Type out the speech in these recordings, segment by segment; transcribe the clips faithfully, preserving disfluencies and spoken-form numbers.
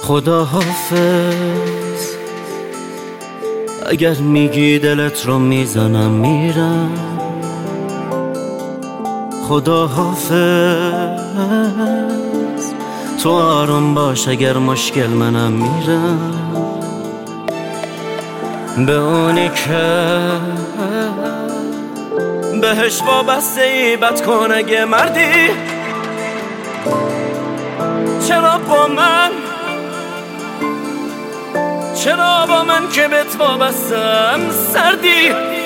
خدا حافظ، اگر میگی دلت رو میزنم میرم. خدا حافظ، تو آروم باش اگر مشکل منم میرم. به اونی که بهش وابسته ای بد کن اگه مردی. چرا با من چرا با من که بهت وابستم سردی؟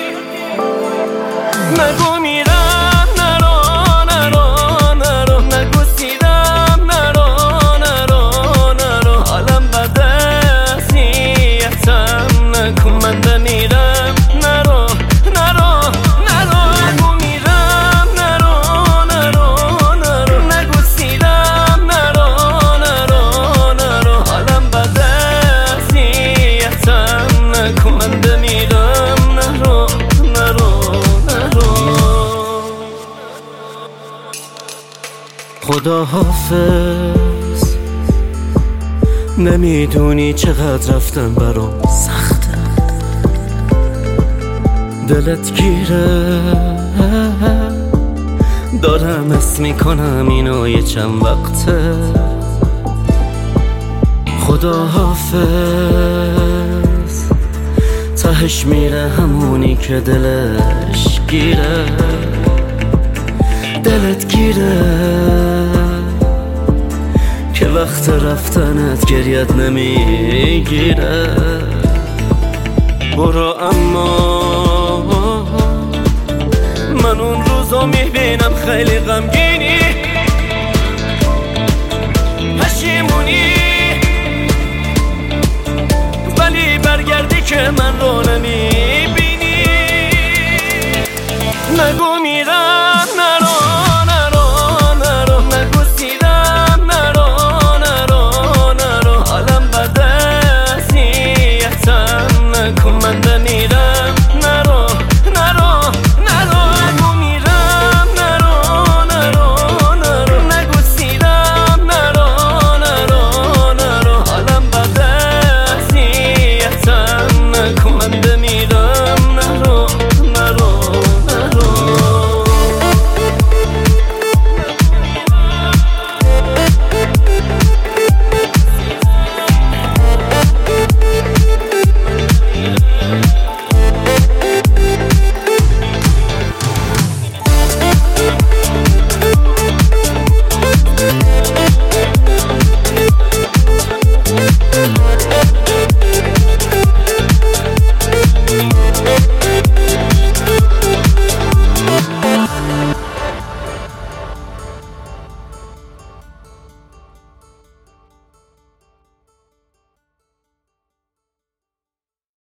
نگو میرم نرو نرو نرو، نگو سیرم نرو نرو نرو، حالم بده اذیتم نکن، من بمیرم نرو نرو نرو. نگو میرم نرو نرو نرو، نگو سیرم نرو نرو نرو، حالم بده اذیتم نکن، من بمیرم نرو نرو نرو. خدا حافظ، نمیدونی چقدر رفتن برام سخته، دلت گیره دارم اسم میکنم اینو یه چند وقته. خدا حافظ، تهش میره همونی که دلش گیره، دلت گیره که وقت رفتنت گریت نمیگیره. برو اما من اون روزو میبینم خیلی غمگینی، پشیمونی، ولی برگردی که من رو نمیبینی. نگو